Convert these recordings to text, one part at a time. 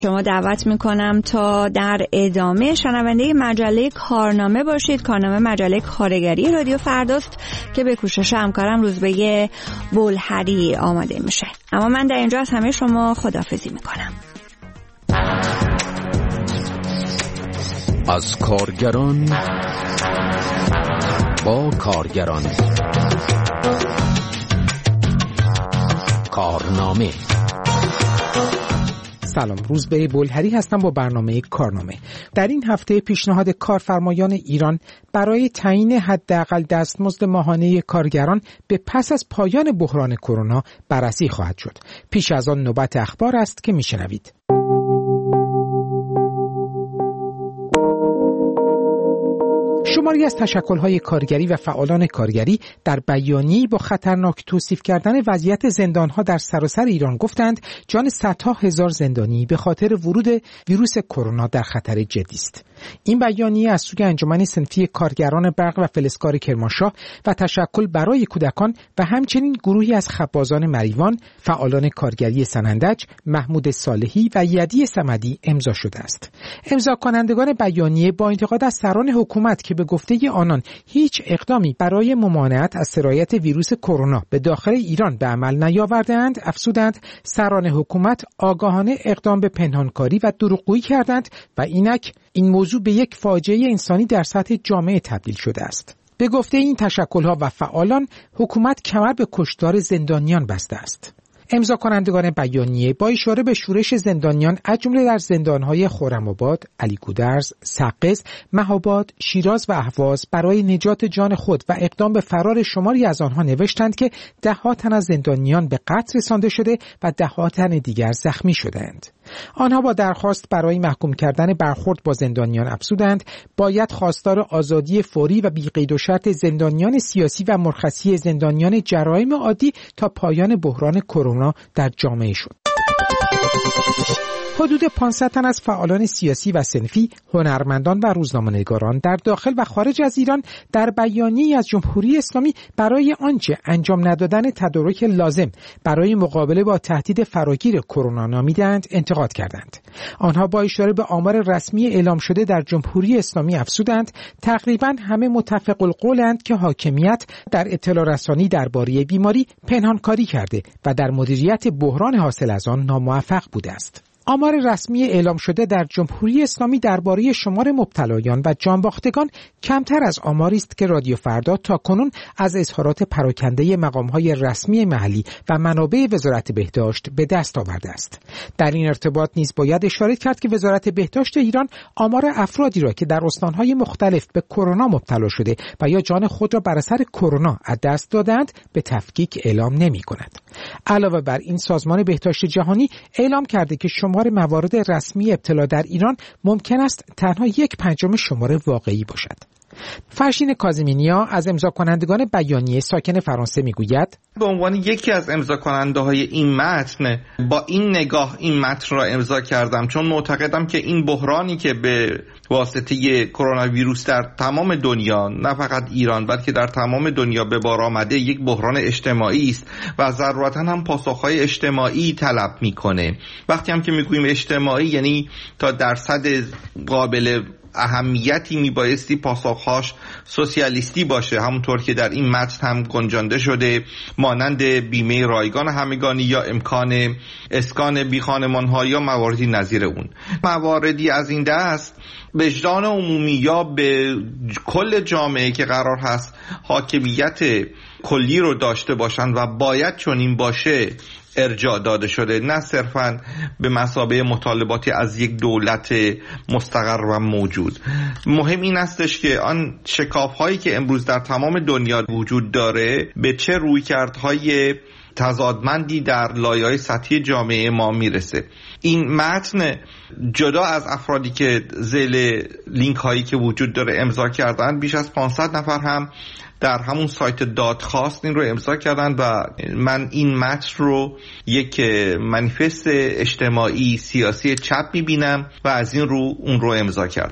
شما دعوت میکنم تا در ادامه شنونده مجله کارنامه باشید. کارنامه مجله کارگری رادیو فرداست که به کوشش همکارم روزبه بولهری آماده میشه. اما من در اینجا از همه شما خداحافظی میکنم. از کارگران با کارگران. کارنامه. سلام، روزبه بولهری هستم با برنامه کارنامه. در این هفته پیشنهاد کارفرمایان ایران برای تعیین حداقل دستمزد ماهانه کارگران به پس از پایان بحران کرونا بررسی خواهد شد. پیش از آن نوبت اخبار است که میشنوید. شماری از تشکل‌های کارگری و فعالان کارگری در بیانیه‌ای با خطرناک توصیف کردن وضعیت زندان‌ها در سراسر ایران گفتند جان صدها هزار زندانی به خاطر ورود ویروس کرونا در خطر جدی است. این بیانیه از سوی انجمن صنفی کارگران برق و فلزکار کرمانشاه و تشکل برای کودکان و همچنین گروهی از خبازان مریوان، فعالان کارگری سنندج، محمود صالحی و یدی صمدی امضا شده است. امضا کنندگان بیانیه با انتقاد از سران حکومت که به گفته آنان هیچ اقدامی برای ممانعت از سرایت ویروس کرونا به داخل ایران به عمل نیاورده‌اند، افزودند سران حکومت آگاهانه اقدام به پنهانکاری و دروغگویی کردند و اینک این موضوع به یک فاجعه انسانی در سطح جامعه تبدیل شده است. به گفته این تشکل‌ها و فعالان، حکومت کمر به کشتار زندانیان بسته است. امضا کنندگان بیانیه با اشاره به شورش زندانیان از جمله در زندان‌های خرم‌آباد، علیگودرز، سقز، مهاباد، شیراز و اهواز برای نجات جان خود و اقدام به فرار شماری از آنها نوشتند که ده‌ها تن از زندانیان به قتل رسانده شده و ده‌ها تن دیگر زخمی شدند. آنها با درخواست برای محکوم کردن برخورد با زندانیان افزودند باید خواستار آزادی فوری و بی‌قید و شرط زندانیان سیاسی و مرخصی زندانیان جرایم عادی تا پایان بحران کرونا در جامعه شد. حدود 500 تن از فعالان سیاسی و صنفی، هنرمندان و روزنامه‌نگاران در داخل و خارج از ایران در بیانیه‌ای از جمهوری اسلامی برای آنچه انجام ندادن تدارک لازم برای مقابله با تهدید فراگیر کرونا نامیدند انتقاد کردند. آنها با اشاره به آمار رسمی اعلام شده در جمهوری اسلامی افزودند تقریباً همه متفق القولند که حاکمیت در اطلاع رسانی درباره بیماری پنهانکاری کرده و در مدیریت بحران حاصل از آن ناموفق بوده است. آمار رسمی اعلام شده در جمهوری اسلامی درباره شمار مبتلایان و جانباختگان کمتر از آماری است که رادیو فردا تاکنون از اظهارات پراکنده مقام‌های رسمی محلی و منابع وزارت بهداشت به دست آورده است. در این ارتباط نیز باید اشاره کرد که وزارت بهداشت ایران آمار افرادی را که در استان‌های مختلف به کرونا مبتلا شده و یا جان خود را بر اثر کرونا از دست دادند به تفکیک اعلام نمی‌کند. علاوه بر این سازمان بهداشت جهانی اعلام کرده که شمار موارد رسمی ابتلا در ایران ممکن است تنها 1/5 شمار واقعی باشد. فرشین کاظمینیا از امضا کنندگان بیانیه ساکن فرانسه میگوید به عنوان یکی از امضا کننده های این متن با این نگاه این متن را امضا کردم، چون معتقدم که این بحرانی که به واسطه کرونا ویروس در تمام دنیا، نه فقط ایران بلکه در تمام دنیا به بار آمده، یک بحران اجتماعی است و ضرورتاً هم پاسخهای اجتماعی طلب میکنه. وقتی هم که میگوییم اجتماعی یعنی تا درصد قابل اهمیتی میبایستی پاسخهاش سوسیالیستی باشه، همونطور که در این متن هم گنجانده شده، مانند بیمه رایگان همگانی یا امکان اسکان بی خانمان‌ها یا مواردی نظیر اون. مواردی از این دست وجدان عمومی یا به کل جامعه که قرار هست حاکمیت کلی رو داشته باشن و باید چنین باشه ارجاع داده شده، نه صرفاً به مثابه مطالباتی از یک دولت مستقر و موجود. مهم این استش که آن شکاف‌هایی که امروز در تمام دنیا وجود داره به چه رویکردهای تضادمندی در لایه‌های سطحی جامعه ما میرسه. این متن جدا از افرادی که ذیل لینک هایی که وجود داره امضا کردن، بیش از 500 نفر هم در همون سایت دادخواست این رو امضا کردن و من این متن رو یک منیفست اجتماعی سیاسی چپ میبینم و از این رو اون رو امضا کردم.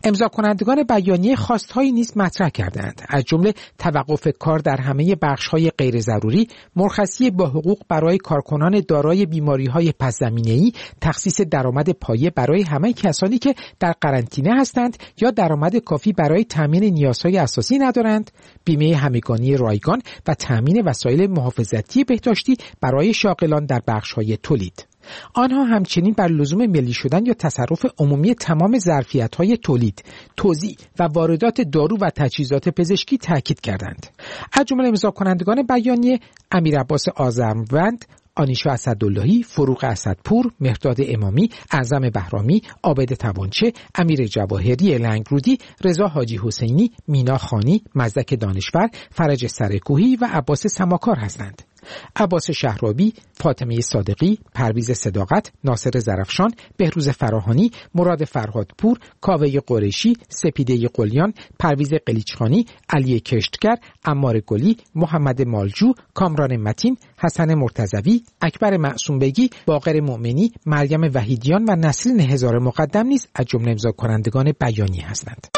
امضا کنندگان بیانیه خواستهایی نیز مطرح کردند، از جمله توقف کار در همه بخش‌های غیر ضروری، مرخصی با حقوق برای کارکنان دارای بیماری‌های پس‌زمینه‌ای، تخصیص درآمد پایه برای همه کسانی که در قرنطینه هستند یا درآمد کافی برای تامین نیازهای اساسی ندارند، بیمه همگانی رایگان و تامین وسایل محافظتی بهداشتی برای شاغلان در بخش‌های تولید. آنها همچنین بر لزوم ملی شدن یا تصرف عمومی تمام ظرفیت‌های تولید، توزیع و واردات دارو و تجهیزات پزشکی تاکید کردند. از جمله امضا کنندگان بیانیه امیر عباس آذرمند، آنیشا اسداللهی، فروغ اسدپور، مهرداد امامی، اعظم بهرامی، عابد توانچه، امیر جواهری لنگرودی، رضا حاجی حسینی، مینا خانی، مزدک دانشور، فرج سرکوهی و عباس سماکار هستند. عباس شهرابی، فاطمه صادقی، پرویز صداقت، ناصر زرفشان، بهروز فراهانی، مراد فرهادپور، کاوه قریشی، سپیده قلیان، پرویز قلیچخانی، علی کشتگر، عمار گلی، محمد مالجو، کامران متین، حسن مرتضوی، اکبر معصوم بگی، باقر مؤمنی، مریم وحیدیان و نسرین هزار مقدم نیز از جمله امضا کنندگان بیانیه هستند.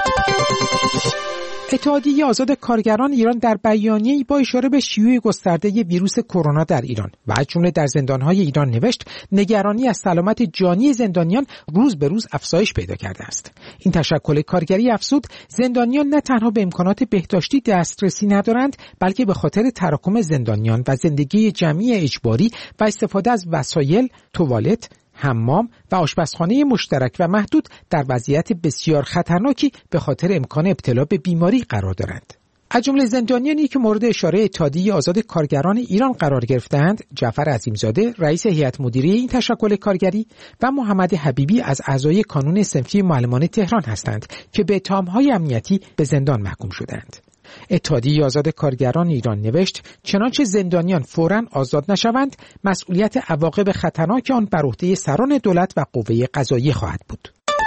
اتحادیه آزاد کارگران ایران در بیانیه‌ای با اشاره به شیوع گسترده ویروس کرونا در ایران و از جمله در زندان‌های ایران نوشت نگرانی از سلامت جانی زندانیان روز به روز افزایش پیدا کرده است. این تشکل کارگری افزود زندانیان نه تنها به امکانات بهداشتی دسترسی ندارند، بلکه به خاطر تراکم زندانیان و زندگی جمعی اجباری و استفاده از وسایل، توالت، حمام و آشپزخانه مشترک و محدود در وضعیت بسیار خطرناکی به خاطر امکان ابتلا به بیماری قرار دارند. از جمله زندانیانی که مورد اشاره اتحادیه آزاد کارگران ایران قرار گرفتند، جعفر عظیمزاده رئیس هیئت مدیره این تشکل کارگری و محمد حبیبی از اعضای کانون صنفی معلمان تهران هستند که به اتهام‌های امنیتی به زندان محکوم شدند. اتحادیه آزاد کارگران ایران نوشت چنانچه زندانیان فوراً آزاد نشوند، مسئولیت عواقب خطرناک آن بر عهده سران دولت و قوه قضاییه خواهد بود.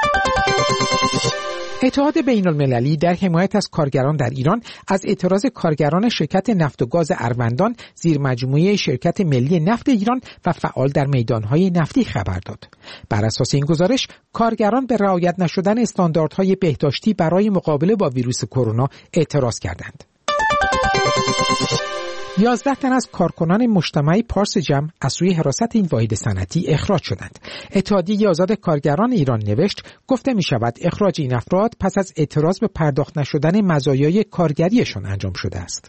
اتحاد بین‌المللی در حمایت از کارگران در ایران از اعتراض کارگران شرکت نفت و گاز اروندان زیر مجموعه شرکت ملی نفت ایران و فعال در میدانهای نفتی خبر داد. بر اساس این گزارش، کارگران به رعایت نشدن استانداردهای بهداشتی برای مقابله با ویروس کرونا اعتراض کردند. 11 تن از کارکنان مجتمع پارس جمع از سوی حراست این واحد صنعتی اخراج شدند. اتحادیه آزاد کارگران ایران نوشت گفته می شود اخراج این افراد پس از اعتراض به پرداخت نشدن مزایای کارگریشان انجام شده است.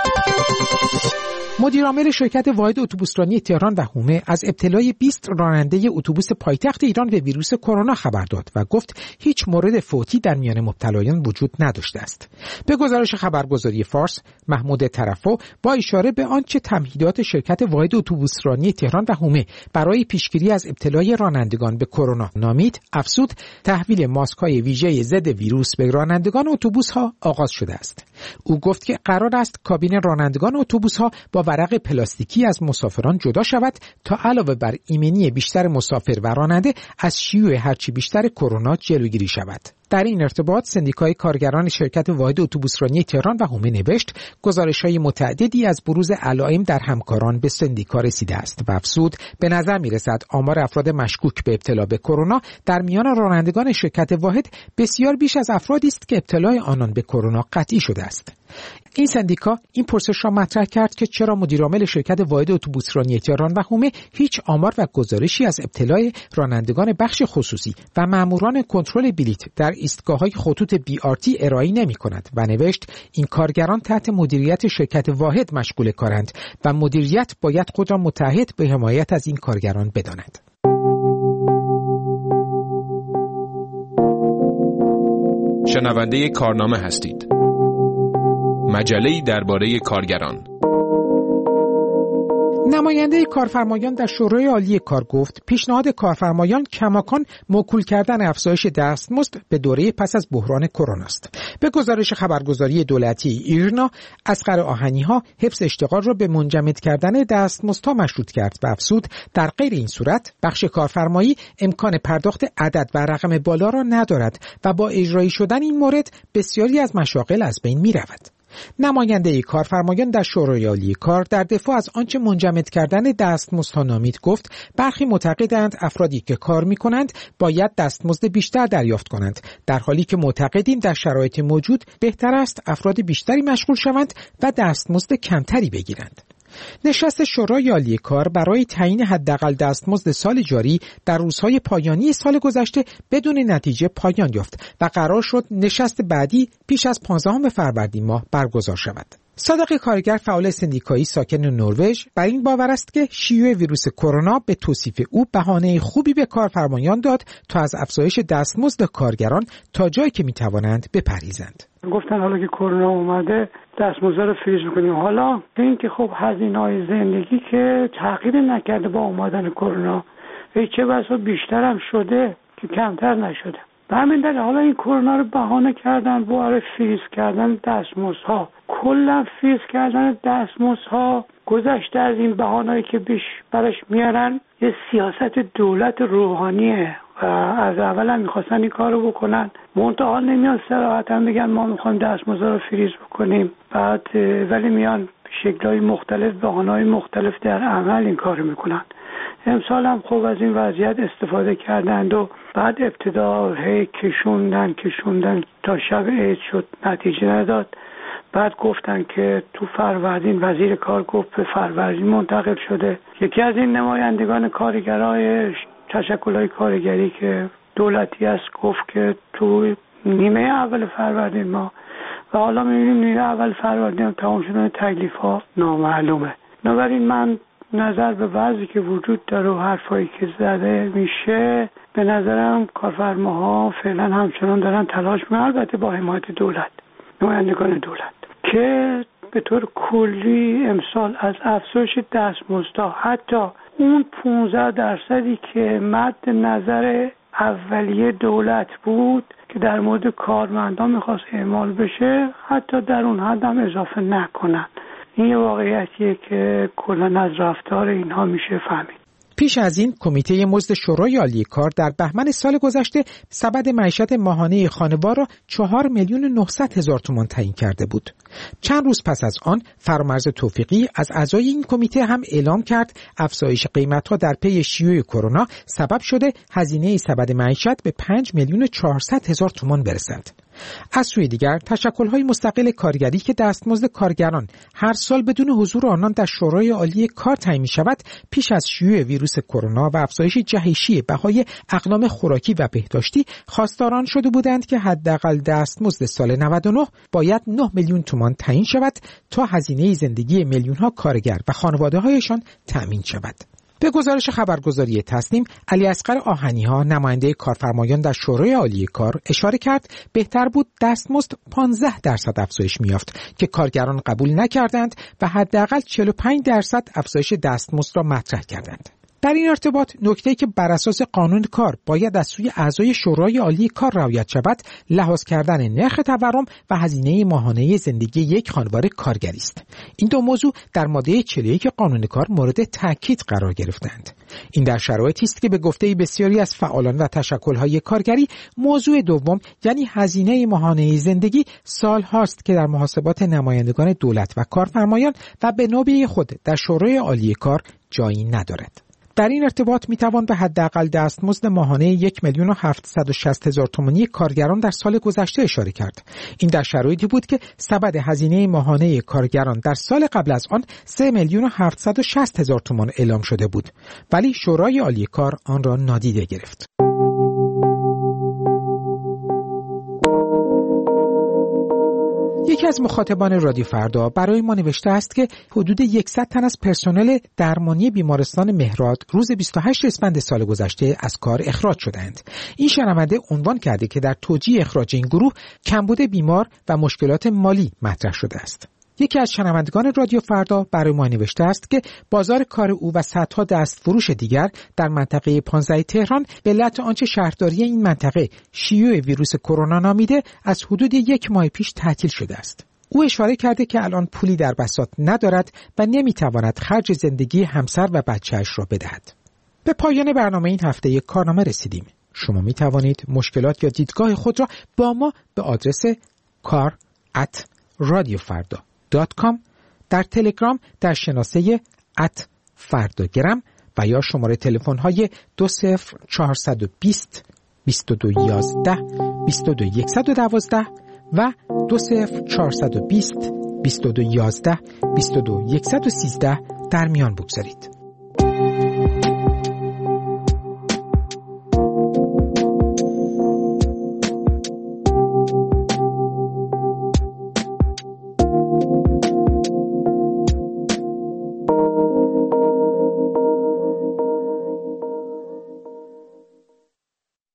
مدیرعامل شرکت واحد اتوبوسرانی تهران و حومه از ابتلای 20 راننده اتوبوس پایتخت ایران به ویروس کرونا خبر داد و گفت هیچ مورد فوتی در میان مبتلایان وجود نداشته است. به گزارش خبرگزاری فارس، محمود طرفو با اشاره به آنچه تمهیدات شرکت واحد اتوبوسرانی تهران و حومه برای پیشگیری از ابتلای رانندگان به کرونا نامید، افزود تحویل ماسک‌های ویژه ضد ویروس به رانندگان اتوبوس‌ها آغاز شده است. او گفت که قرار است کابین رانندگان اتوبوس‌ها با ورق پلاستیکی از مسافران جدا شود تا علاوه بر ایمنی بیشتر مسافر و راننده از شیوع هرچی بیشتر کرونا جلوگیری شود. در این ارتباط سندیکای کارگران شرکت واحد اتوبوسرانی تهران و حومه نوشت گزارش‌های متعددی از بروز علائم در همکاران به سندیکا رسیده است و افزود به نظر می‌رسد آمار افراد مشکوک به ابتلا به کرونا در میان رانندگان شرکت واحد بسیار بیش از افرادی است که ابتلای آنان به کرونا قطعی شده است. این سندیکا این پرسش را مطرح کرد که چرا مدیرعامل شرکت واحد اتوبوسرانی تهران و حومه هیچ آمار و گزارشی از ابتلای رانندگان بخش خصوصی و ماموران کنترل بلیط در ایستگاه‌های خطوط BRT ارائه نمی‌کند و نوشت این کارگران تحت مدیریت شرکت واحد مشغول کارند و مدیریت باید خود را متعهد به حمایت از این کارگران بداند. شنونده کارنامه هستید. مجله‌ای درباره کارگران. نماینده کارفرمایان در شورای عالی کار گفت پیشنهاد کارفرمایان کماکان موکول کردن افزایش دستمزد به دوره پس از بحران کرونا است. به گزارش خبرگزاری دولتی ایرنا، اصغر آهنی‌ها حفظ اشتغال را به منجمد کردن دستمزدها مشروط کرد و افزود در غیر این صورت بخش کارفرمایی امکان پرداخت عدد و رقم بالا را ندارد و با اجرایی شدن این مورد بسیاری از مشاغل از بین می‌رود. نماینده کارفرمایان در شورای عالی کار در دفاع از آنچه منجمد کردن دستمزدها نامید گفت برخی معتقدند افرادی که کار می‌کنند باید دستمزد بیشتر دریافت کنند، در حالی که معتقدیم در شرایط موجود بهتر است افراد بیشتری مشغول شوند و دستمزد کمتری بگیرند. نشست شورای عالی کار برای تعیین حداقل دستمزد سال جاری در روزهای پایانی سال گذشته بدون نتیجه پایان یافت و قرار شد نشست بعدی پیش از 15 فروردین ماه برگزار شود. صادق کارگر فعال سندیکایی ساکن نروژ بر این باور است که شیوع ویروس کرونا به توصیف او بهانه خوبی به کارفرمایان داد تا از افزایش دستمزد کارگران تا جایی که میتوانند بپرهیزند. گفتن حالا که کرونا اومده دستمزد رو فریز می‌کنیم. حالا این که خب هزینه‌های زندگی که تغییر نکرده با اومدن کرونا، چه بسا بیشتر هم شده که کمتر نشده. به همین دلیل حالا این کرونا رو بهانه کردن برای فریز کردن دستمزدها. کلا فریز کردن دستمزدها گذشته از این بهانه‌ای که برش میارن یه سیاست دولت روحانیه و از اول هم میخواستن این کار رو بکنن، منتها نمیان صراحتاً بگن ما میخوایم دستمزدها رو فریز بکنیم، بعد ولی میان شکل‌های مختلف بهانه‌های مختلف در عمل این کار رو میکنن. امسال هم خوب از این وضعیت استفاده کردند و بعد ابتدا کشوندن تا شب عید شد، نتیجه نداد. بعد گفتن که تو فروردین وزیر کار گفت به فروردین منتقل شده. یکی از این نمایندگان کارگرای تشکل‌های کارگری که دولتی است گفت که تو نیمه اول فروردین ما و حالا می‌بینیم نیمه اول فروردین تمام شدن تکلیف‌ها نامعلومه. بنابراین من نظر به وضعی که وجود داره و حرفایی که زده میشه به نظرم کارفرماها فعلا همچنان دارن تلاش میکنن، البته با حمایت دولت، نمایندگان دولت، که به طور کلی امسال از افزایش دستمزدها حتی اون 15% که مد نظر اولیه دولت بود که در مورد کارمندان میخواست اعمال بشه حتی در اون حد هم اضافه نکنن. این یه واقعیتیه که کلاً از رفتار اینها میشه فهمید. پیش از این کمیته مزد شورای عالی کار در بهمن سال گذشته سبد معیشت ماهانه خانوار را 4,900,000 تومان تعیین کرده بود. چند روز پس از آن فرامرز توفیقی از اعضای این کمیته هم اعلام کرد افزایش قیمت‌ها در پی شیوع کرونا سبب شده هزینه سبد معیشت به 5,400,000 تومان برسد. از سوی دیگر تشکل‌های مستقل کارگری که دستمزد کارگران هر سال بدون حضور آنان در شورای عالی کار تعیین می‌شود پیش از شیوع ویروس کرونا و افزایش جهشی بهای اقلام خوراکی و بهداشتی خواستاران شده بودند که حداقل دستمزد سال 99 باید 9 میلیون تومان تعیین شود تا هزینه زندگی میلیون‌ها کارگر و خانواده‌هایشان تأمین شود. به گزارش خبرگزاری تصنیم، علی اصغر آهنی‌ها نماینده کارفرمایان در شورای عالی کار اشاره کرد بهتر بود دستمزد 15% افزایش می‌یافت که کارگران قبول نکردند و حداقل 45% افزایش دستمزد را مطرح کردند. در این ارتباط نکته‌ای که بر اساس قانون کار باید از سوی اعضای شورای عالی کار رعایت شود، لحاظ کردن نرخ تورم و هزینه ماهانه زندگی یک خانواده کارگری است. این دو موضوع در ماده 41 قانون کار مورد تاکید قرار گرفتند. این در شرایطی است که به گفته بسیاری از فعالان و تشکل‌های کارگری موضوع دوم یعنی هزینه ماهانه زندگی سال‌هاست که در محاسبات نمایندگان دولت و کارفرمایان و به نوبه خود در شورای عالی کار جایی ندارد. در این ارتباط میتوان به حداقل دستمزد ماهانه 1,760,000 تومانی کارگران در سال گذشته اشاره کرد. این در شرایطی بود که سبد هزینه ماهانه کارگران در سال قبل از آن 3,760,000 تومان اعلام شده بود، ولی شورای عالی کار آن را نادیده گرفت. یکی از مخاطبان رادیو فردا برای ما نوشته است که حدود 100 تن از پرسنل درمانی بیمارستان مهراد روز 28 اسفند سال گذشته از کار اخراج شدند. این شنونده عنوان کرده که در توجیه اخراج این گروه کمبود بیمار و مشکلات مالی مطرح شده است. یکی از شنوندگان رادیو فردا برای ما نوشته است که بازار کار او و صدها دستفروش دیگر در منطقه 15 تهران به علت آنچه شهرداری این منطقه شیوع ویروس کرونا نامیده از حدود 1 ماه پیش تعطیل شده است. او اشاره کرده که الان پولی در بساط ندارد و نمیتواند خرج زندگی همسر و بچه‌اش را بدهد. به پایان برنامه این هفته کارنامه رسیدیم. شما میتوانید مشکلات یا دیدگاه خود را با ما به آدرس kar@ radiofrda.com، در تلگرام در شناسه @فرداگرم و یا شماره تلفن های 20420 2211 22112 و 20420 2211 22113 در میان بگذارید.